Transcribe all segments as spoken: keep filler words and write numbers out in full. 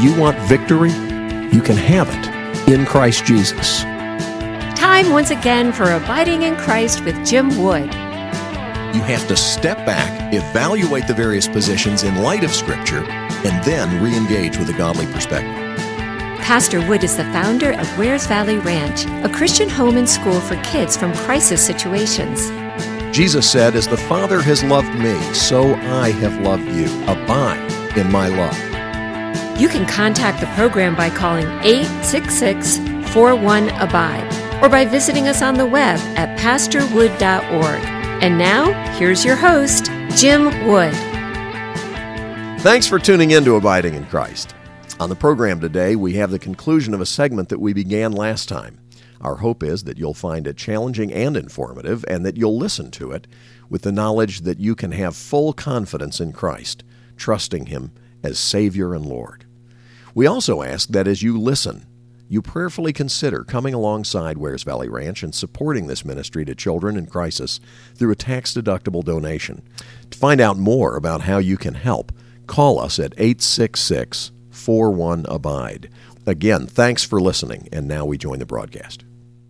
you want victory? You can have it in Christ Jesus. Time once again for Abiding in Christ with Jim Wood. You have to step back, evaluate the various positions in light of Scripture, and then re-engage with a godly perspective. Pastor Wood is the founder of Wares Valley Ranch, a Christian home and school for kids from crisis situations. Jesus said, "As the Father has loved me, so I have loved you. Abide in my love." You can contact the program by calling eight six six, four one, abide or by visiting us on the web at pastor wood dot org. And now, here's your host, Jim Wood. Thanks for tuning in to Abiding in Christ. On the program today, we have the conclusion of a segment that we began last time. Our hope is that you'll find it challenging and informative, and that you'll listen to it with the knowledge that you can have full confidence in Christ, trusting Him as Savior and Lord. We also ask that as you listen, you prayerfully consider coming alongside Wares Valley Ranch and supporting this ministry to children in crisis through a tax-deductible donation. To find out more about how you can help, call us at eight six six, four one, abide. Again, thanks for listening, and now we join the broadcast.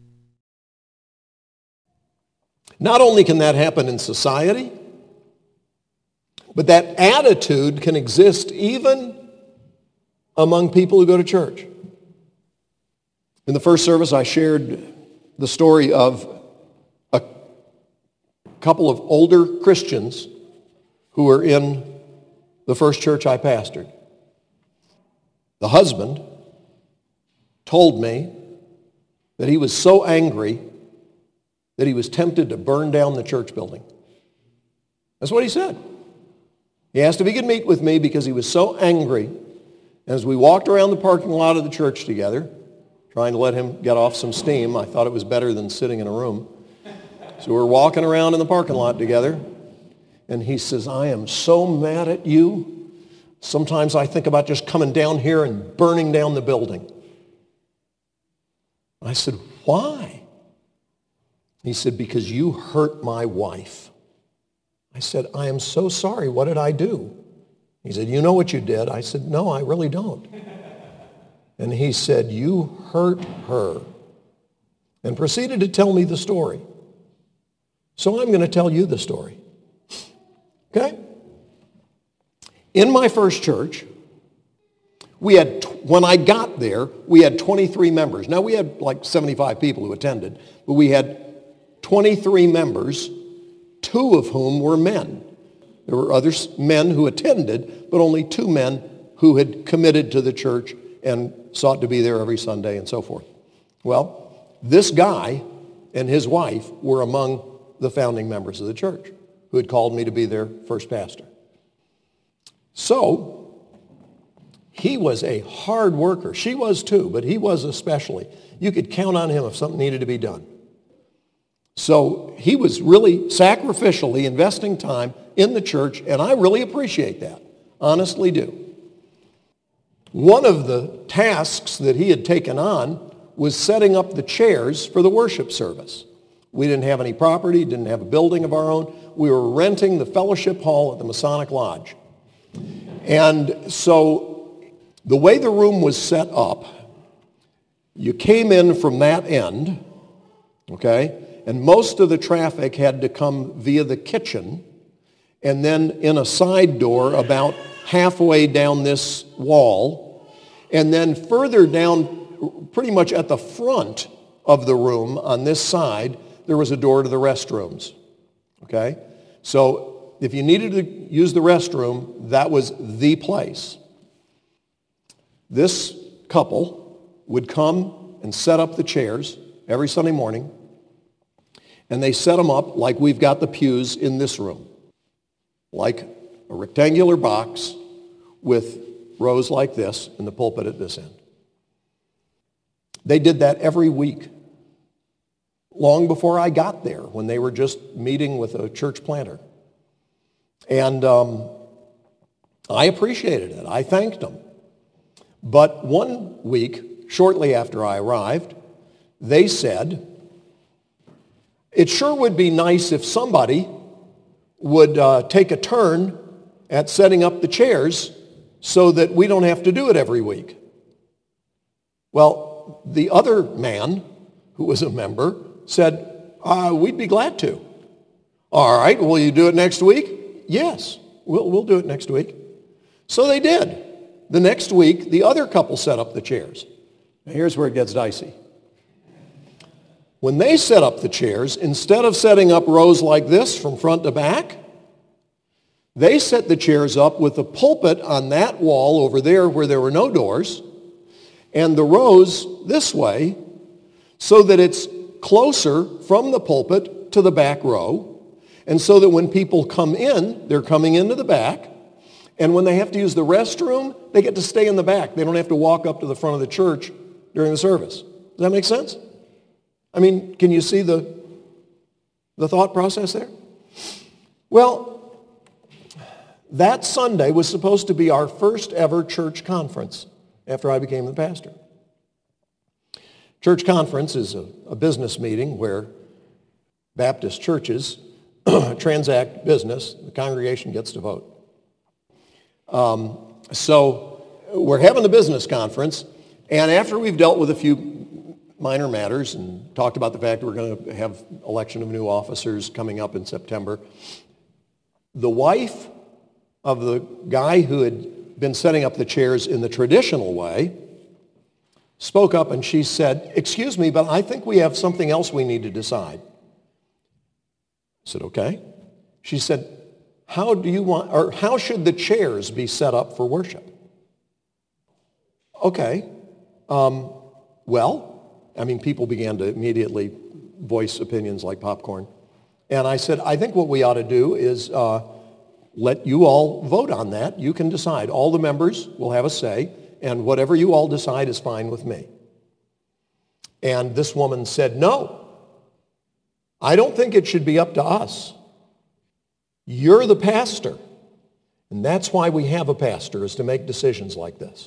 Not only can that happen in society, but that attitude can exist even among people who go to church. In the first service, I shared the story of a couple of older Christians who were in the first church I pastored. The husband told me that he was so angry that he was tempted to burn down the church building. That's what he said. He asked if he could meet with me because he was so angry. And as we walked around the parking lot of the church together, trying to let him get off some steam, I thought it was better than sitting in a room. So we're walking around in the parking lot together, and he says, "I am so mad at you. Sometimes I think about just coming down here and burning down the building." I said, "Why?" He said, "Because you hurt my wife." I said, "I am so sorry. What did I do?" He said, "You know what you did." I said, "No, I really don't." And he said, "You hurt her," and proceeded to tell me the story. So I'm going to tell you the story. Okay? In my first church, we had, when I got there, we had twenty-three members. Now, we had like seventy-five people who attended, but we had twenty-three members, two of whom were men. There were other men who attended, but only two men who had committed to the church and sought to be there every Sunday and so forth. Well, this guy and his wife were among the founding members of the church who had called me to be their first pastor. So, he was a hard worker. She was too, but he was especially. You could count on him if something needed to be done. So, he was really sacrificially investing time in the church, and I really appreciate that. Honestly do. One of the tasks that he had taken on was setting up the chairs for the worship service. We didn't have any property, didn't have a building of our own. We were renting the fellowship hall at the Masonic Lodge. And so the way the room was set up, you came in from that end, okay, and most of the traffic had to come via the kitchen, and then in a side door about halfway down this wall, and then further down, pretty much at the front of the room on this side, there was a door to the restrooms, okay? So if you needed to use the restroom, that was the place. This couple would come and set up the chairs every Sunday morning, and they set them up like we've got the pews in this room, like a rectangular box with rows like this and the pulpit at this end. They did that every week, long before I got there, when they were just meeting with a church planter. And um, I appreciated it. I thanked them. But one week, shortly after I arrived, they said, it sure would be nice if somebody would uh, take a turn at setting up the chairs so that we don't have to do it every week. Well, the other man, who was a member, said, uh, we'd be glad to. All right, will you do it next week? Yes, we'll, we'll do it next week. So they did. The next week, the other couple set up the chairs. Now, here's where it gets dicey. When they set up the chairs, instead of setting up rows like this from front to back, they set the chairs up with the pulpit on that wall over there where there were no doors, and the rows this way, so that it's closer from the pulpit to the back row, and so that when people come in, they're coming into the back, and when they have to use the restroom, they get to stay in the back. They don't have to walk up to the front of the church during the service. Does that make sense? I mean, can you see the, the thought process there? Well, that Sunday was supposed to be our first ever church conference after I became the pastor. Church conference is a, a business meeting where Baptist churches transact business. The congregation gets to vote. Um, so we're having the business conference, and after we've dealt with a few minor matters and talked about the fact that we're going to have election of new officers coming up in September, the wife of the guy who had been setting up the chairs in the traditional way spoke up and she said, excuse me, but I think we have something else we need to decide. I said, okay. She said, how do you want, or how should the chairs be set up for worship? Okay. Um, well, I mean, people began to immediately voice opinions like popcorn. And I said, I think what we ought to do is uh, let you all vote on that. You can decide. All the members will have a say, and whatever you all decide is fine with me. And this woman said, no, I don't think it should be up to us. You're the pastor. And that's why we have a pastor, is to make decisions like this.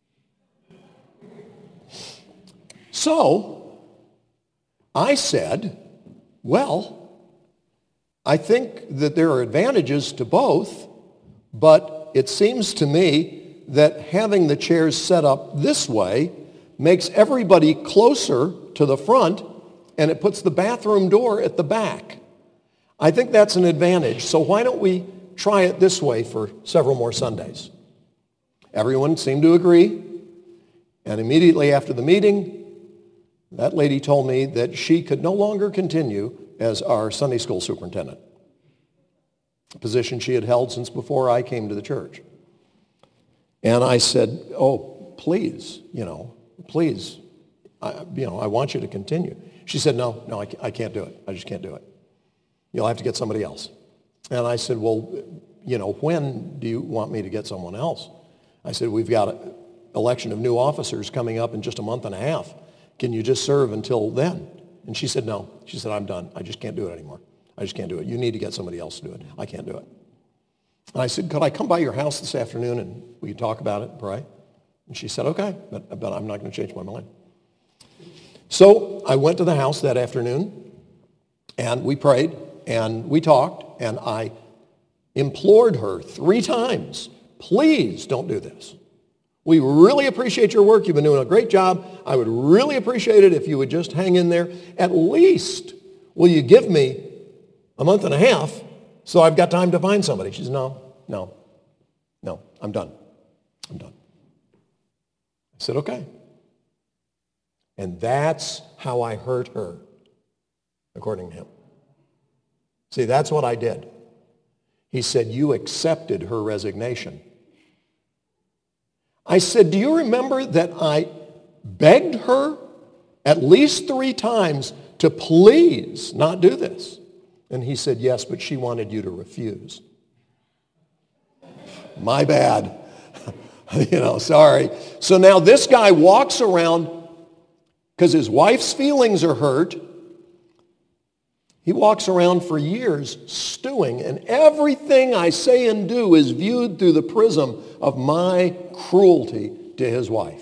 So I said, well, I think that there are advantages to both, but it seems to me that having the chairs set up this way makes everybody closer to the front, and it puts the bathroom door at the back. I think that's an advantage. So why don't we try it this way for several more Sundays? Everyone seemed to agree. And immediately after the meeting, that lady told me that she could no longer continue as our Sunday school superintendent, a position she had held since before I came to the church. And I said, oh, please, you know, please, I, you know, I want you to continue. She said, no, no, I, I can't do it. I just can't do it. You'll have to get somebody else. And I said, well, you know, when do you want me to get someone else? I said, we've got an election of new officers coming up in just a month and a half. Can you just serve until then? And she said, no. She said, I'm done. I just can't do it anymore. I just can't do it. You need to get somebody else to do it. I can't do it. And I said, could I come by your house this afternoon and we could talk about it and pray? And she said, okay, but, but I'm not going to change my mind. So I went to the house that afternoon, and we prayed, and we talked, and I implored her three times, please don't do this. We really appreciate your work. You've been doing a great job. I would really appreciate it if you would just hang in there. At least, will you give me a month and a half so I've got time to find somebody? She said, no, no, no, I'm done. I'm done. I said, okay. And that's how I hurt her, according to him. See, that's what I did. He said, you accepted her resignation. I said, do you remember that I begged her at least three times to please not do this? And he said, yes, but she wanted you to refuse. My bad. You know, sorry. So now this guy walks around because his wife's feelings are hurt. He walks around for years stewing, and everything I say and do is viewed through the prism of my cruelty to his wife.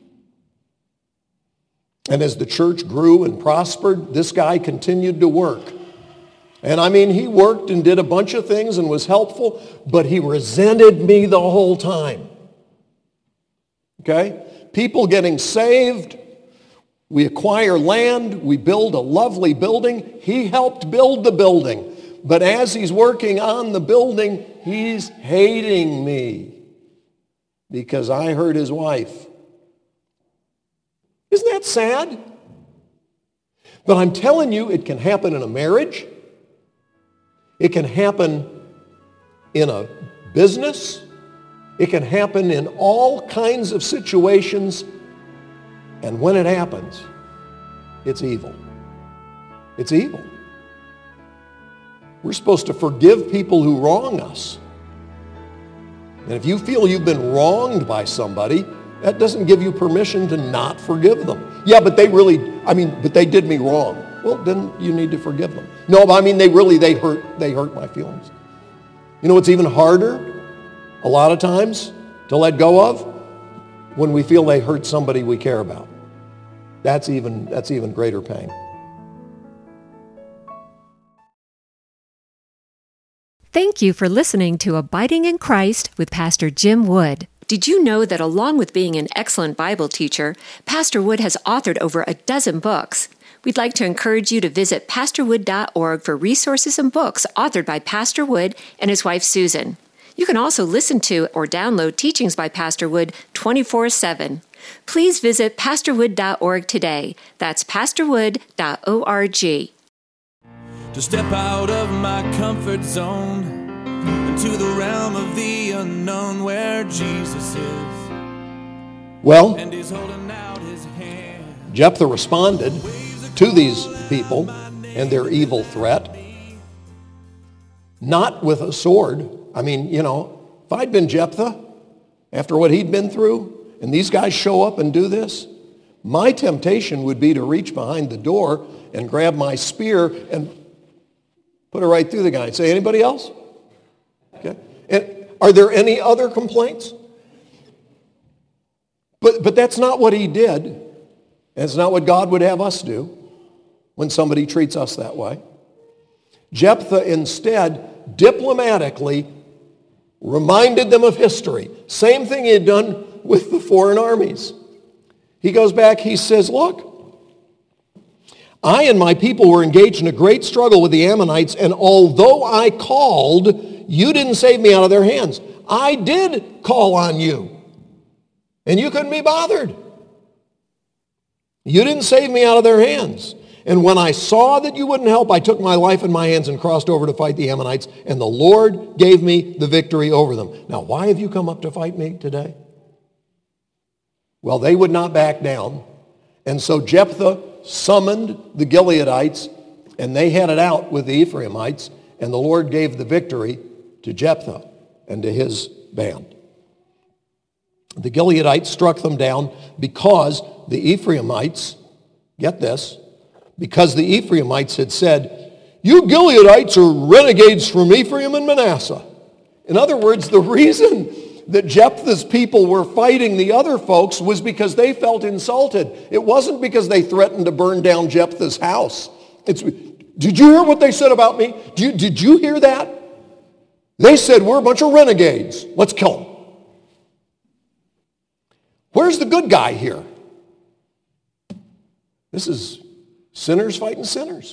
And as the church grew and prospered, this guy continued to work. And I mean, he worked and did a bunch of things and was helpful, but he resented me the whole time. Okay? People getting saved. We acquire land. We build a lovely building. He helped build the building. But as he's working on the building, he's hating me because I hurt his wife. Isn't that sad? But I'm telling you, it can happen in a marriage. It can happen in a business. It can happen in all kinds of situations. And when it happens, it's evil. It's evil. We're supposed to forgive people who wrong us. And if you feel you've been wronged by somebody, that doesn't give you permission to not forgive them. Yeah, but they really, I mean, but they did me wrong. Well, then you need to forgive them. No, but I mean, they really, they hurt, they hurt my feelings. You know what's even harder a lot of times to let go of? When we feel they hurt somebody we care about. That's even, that's even greater pain. Thank you for listening to Abiding in Christ with Pastor Jim Wood. Did you know that along with being an excellent Bible teacher, Pastor Wood has authored over a dozen books? We'd like to encourage you to visit pastor wood dot org for resources and books authored by Pastor Wood and his wife Susan. You can also listen to or download teachings by Pastor Wood twenty-four seven. Please visit pastor wood dot org today. That's pastor wood dot org. To step out of my comfort zone into the realm of the unknown where Jesus is. Well, And he's holding out his hand. Jephthah responded to these people and their evil threat, not with a sword. I mean, you know, if I'd been Jephthah, after what he'd been through, and these guys show up and do this, my temptation would be to reach behind the door and grab my spear and put it right through the guy and say, anybody else? Okay. And are there any other complaints? But, but that's not what he did. And it's not what God would have us do when somebody treats us that way. Jephthah instead diplomatically reminded them of history. Same thing he had done with the foreign armies. He goes back, he says, look, I and my people were engaged in a great struggle with the Ammonites, and although I called, you didn't save me out of their hands. I did call on you, and you couldn't be bothered. You didn't save me out of their hands. And when I saw that you wouldn't help, I took my life in my hands and crossed over to fight the Ammonites, and the Lord gave me the victory over them. Now, why have you come up to fight me today? Well, they would not back down, and so Jephthah summoned the Gileadites, and they headed out with the Ephraimites, and the Lord gave the victory to Jephthah and to his band. The Gileadites struck them down because the Ephraimites, get this, because the Ephraimites had said, you Gileadites are renegades from Ephraim and Manasseh. In other words, the reason that Jephthah's people were fighting the other folks was because they felt insulted. It wasn't because they threatened to burn down Jephthah's house. It's, did you hear what they said about me? Did you, did you hear that? They said, we're a bunch of renegades. Let's kill them. Where's the good guy here? This is sinners fighting sinners.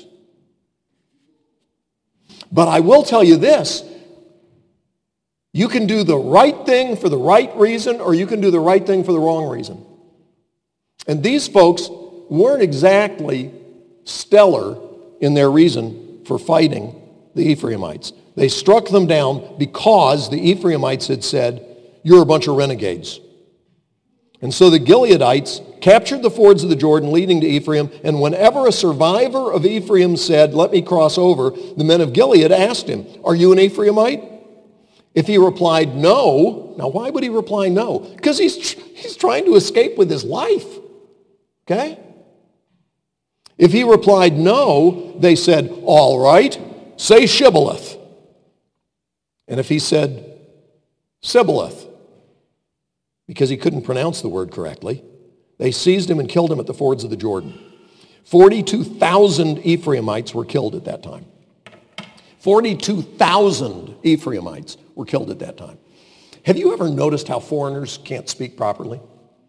But I will tell you this. You can do the right thing for the right reason, or you can do the right thing for the wrong reason. And these folks weren't exactly stellar in their reason for fighting the Ephraimites. They struck them down because the Ephraimites had said, you're a bunch of renegades. And so the Gileadites captured the fords of the Jordan leading to Ephraim, and whenever a survivor of Ephraim said, let me cross over, the men of Gilead asked him, are you an Ephraimite? If he replied no, now why would he reply no? Because he's, he's trying to escape with his life, okay? If he replied no, they said, all right, say Shibboleth. And if he said Sibboleth, because he couldn't pronounce the word correctly, they seized him and killed him at the fords of the Jordan. forty-two thousand Ephraimites were killed at that time. forty-two thousand Ephraimites were killed at that time. Have you ever noticed how foreigners can't speak properly?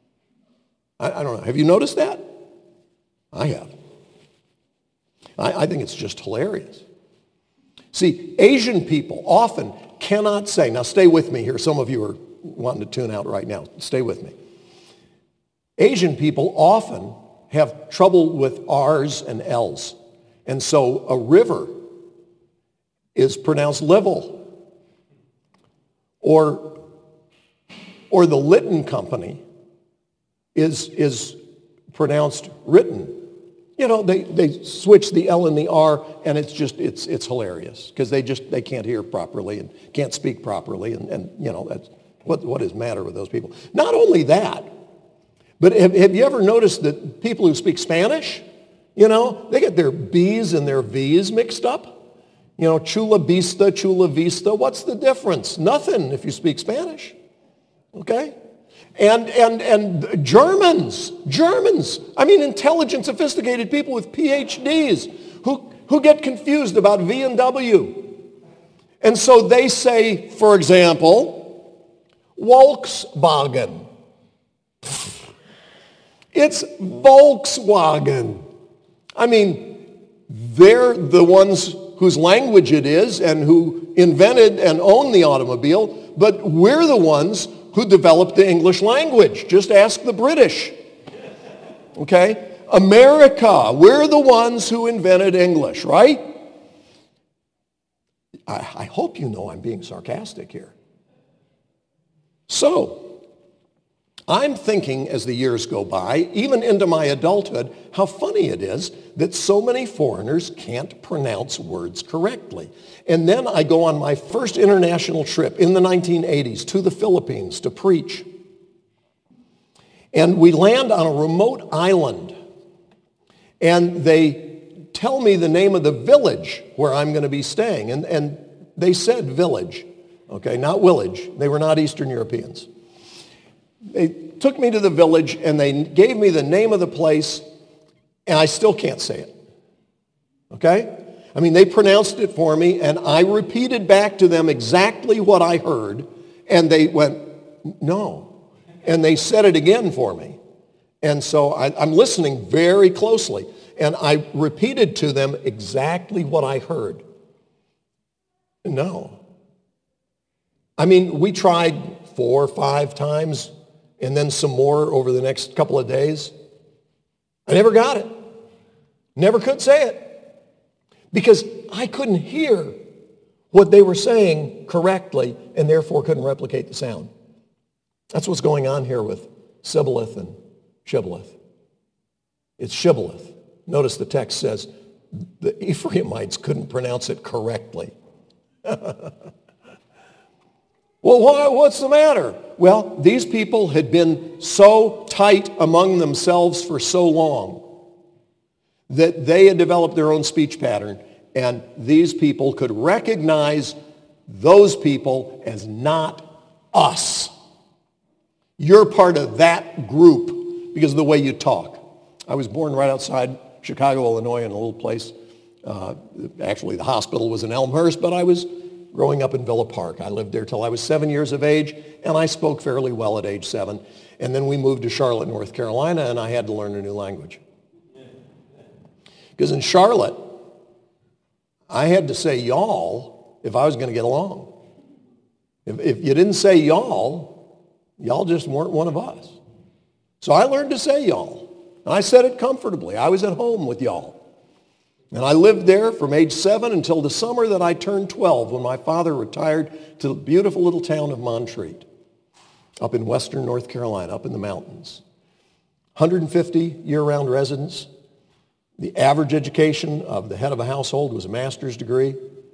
I, I don't know. Have you noticed that? I have. I, I think it's just hilarious. See, Asian people often cannot say, now stay with me here. Some of you are wanting to tune out right now. Stay with me. Asian people often have trouble with R's and L's. And so a river is pronounced level. Or, or the Litton Company is, is pronounced written. You know, they, they switch the L and the R, and it's just, it's, it's hilarious because they just, they can't hear properly and can't speak properly. And, and you know, that's, what, what is the matter with those people? Not only that, but have, have you ever noticed that people who speak Spanish, you know, they get their B's and their V's mixed up? You know, chula vista, chula vista, what's the difference? Nothing if you speak Spanish, okay? And, and, and Germans, Germans, I mean intelligent, sophisticated people with P H Ds who, who get confused about V and W. And so they say, for example, Volkswagen. It's Volkswagen. I mean, they're the ones whose language it is and who invented and owned the automobile, but we're the ones who developed the English language. Just ask the British. Okay? America, we're the ones who invented English, right? I, I hope you know I'm being sarcastic here. So, I'm thinking as the years go by, even into my adulthood, how funny it is that so many foreigners can't pronounce words correctly. And then I go on my first international trip in the nineteen eighties to the Philippines to preach. And we land on a remote island. And they tell me the name of the village where I'm going to be staying. And, and they said village, okay, not village. They were not Eastern Europeans. They took me to the village and they gave me the name of the place, and I still can't say it. Okay? I mean, they pronounced it for me, and I repeated back to them exactly what I heard, and they went, no. And they said it again for me. And so I, I'm listening very closely, and I repeated to them exactly what I heard. No. I mean, we tried four or five times, and then some more over the next couple of days. I never got it. Never could say it. Because I couldn't hear what they were saying correctly and therefore couldn't replicate the sound. That's what's going on here with Sibboleth and Shibboleth. It's Shibboleth. Notice the text says the Ephraimites couldn't pronounce it correctly. Well, why, what's the matter? Well, these people had been so tight among themselves for so long that they had developed their own speech pattern, and these people could recognize those people as not us. You're part of that group because of the way you talk. I was born right outside Chicago, Illinois, in a little place. Uh, actually, the hospital was in Elmhurst, but I was growing up in Villa Park. I lived there till I was seven years of age, and I spoke fairly well at age seven. And then we moved to Charlotte, North Carolina, and I had to learn a new language. Because in Charlotte, I had to say y'all if I was going to get along. If, if you didn't say y'all, y'all just weren't one of us. So I learned to say y'all. And I said it comfortably. I was at home with y'all. And I lived there from age seven until the summer that I turned twelve when my father retired to the beautiful little town of Montreat up in western North Carolina, up in the mountains. one hundred fifty year-round residents. The average education of the head of a household was a master's degree.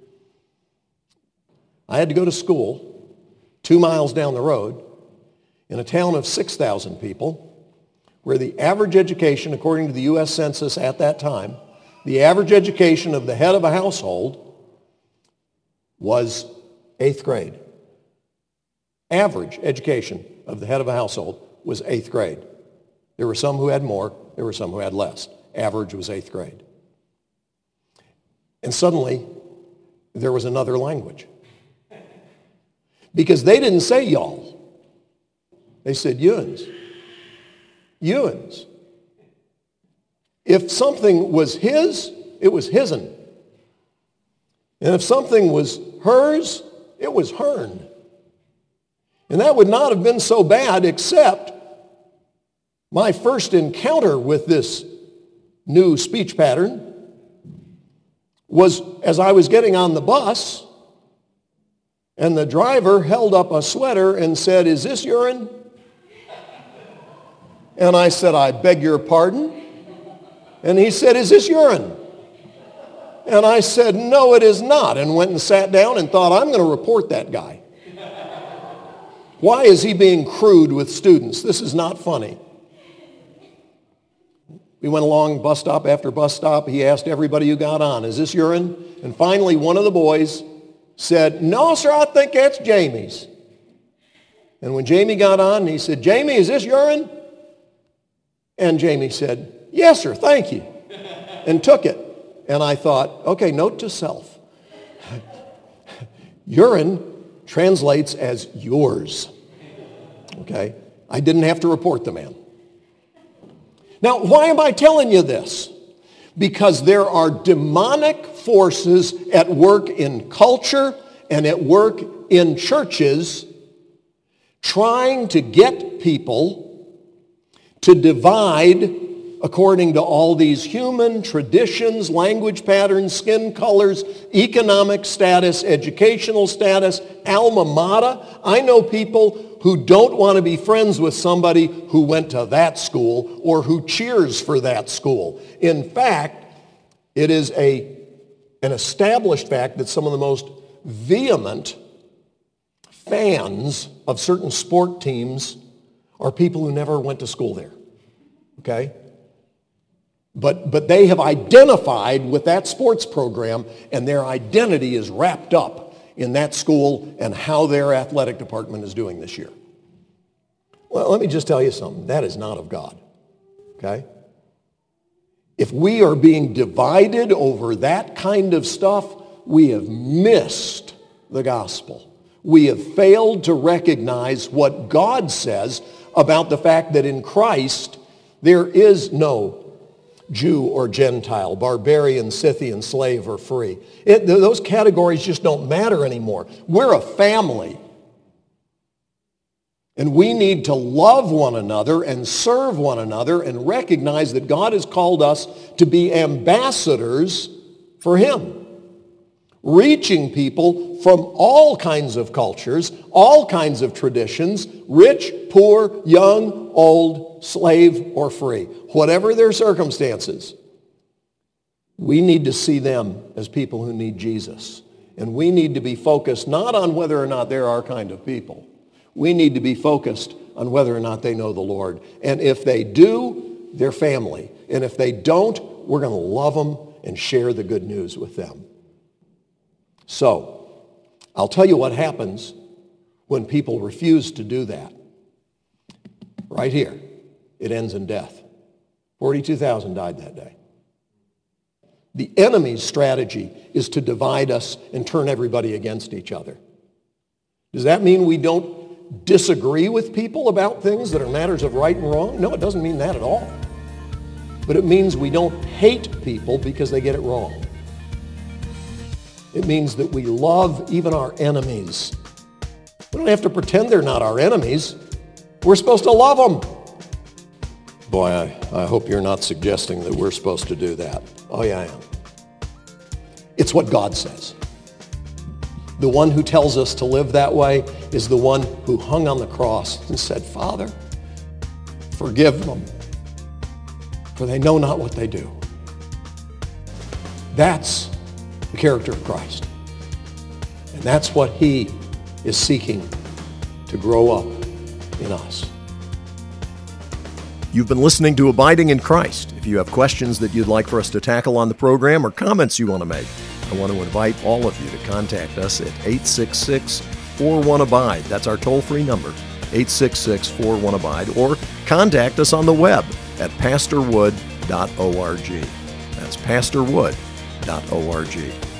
I had to go to school two miles down the road in a town of six thousand people where the average education, according to the U S Census at that time, the average education of the head of a household was eighth grade. Average education of the head of a household was eighth grade. There were some who had more. There were some who had less. Average was eighth grade. And suddenly, there was another language. Because they didn't say y'all. They said yuns. Ewan's. If something was his, it was his'n. And if something was hers, it was hern. And that would not have been so bad, except my first encounter with this new speech pattern was as I was getting on the bus, and the driver held up a sweater and said, "Is this urine?" And I said, "I beg your pardon?" And he said, "Is this urine?" And I said, "No, it is not," and went and sat down and thought, I'm going to report that guy. Why is he being crude with students? This is not funny. We went along bus stop after bus stop. He asked everybody who got on, "Is this urine?" And finally, one of the boys said, "No, sir, I think that's Jamie's." And when Jamie got on, he said, "Jamie, is this urine?" And Jamie said, "Yes, sir, thank you," and took it. And I thought, okay, note to self. Urine translates as yours. Okay? I didn't have to report the man. Now, why am I telling you this? Because there are demonic forces at work in culture and at work in churches trying to get people to divide according to all these human traditions, language patterns, skin colors, economic status, educational status, alma mater. I know people who don't want to be friends with somebody who went to that school or who cheers for that school. In fact, it is a, an established fact that some of the most vehement fans of certain sport teams are people who never went to school there. Okay? But, but they have identified with that sports program, and their identity is wrapped up in that school and how their athletic department is doing this year. Well, let me just tell you something. That is not of God. Okay? If we are being divided over that kind of stuff, we have missed the gospel. We have failed to recognize what God says about the fact that in Christ there is no Jew or Gentile, barbarian, Scythian, slave, or free. It, those categories just don't matter anymore. We're a family. And we need to love one another and serve one another and recognize that God has called us to be ambassadors for Him, reaching people from all kinds of cultures, all kinds of traditions, rich, poor, young, old, slave, or free. Whatever their circumstances, we need to see them as people who need Jesus. And we need to be focused not on whether or not they're our kind of people. We need to be focused on whether or not they know the Lord. And if they do, they're family. And if they don't, we're going to love them and share the good news with them. So, I'll tell you what happens when people refuse to do that. Right here, it ends in death. forty-two thousand died that day. The enemy's strategy is to divide us and turn everybody against each other. Does that mean we don't disagree with people about things that are matters of right and wrong? No, it doesn't mean that at all. But it means we don't hate people because they get it wrong. It means that we love even our enemies. We don't have to pretend they're not our enemies. We're supposed to love them. Boy, I, I hope you're not suggesting that we're supposed to do that. Oh, yeah, I am. It's what God says. The one who tells us to live that way is the one who hung on the cross and said, "Father, forgive them, for they know not what they do." That's the character of Christ. And that's what He is seeking to grow up in us. You've been listening to Abiding in Christ. If you have questions that you'd like for us to tackle on the program or comments you want to make, I want to invite all of you to contact us at eight six six, four one, abide. That's our toll-free number, eight six six, four one, abide. Or contact us on the web at pastor wood dot org. That's pastor wood dot org.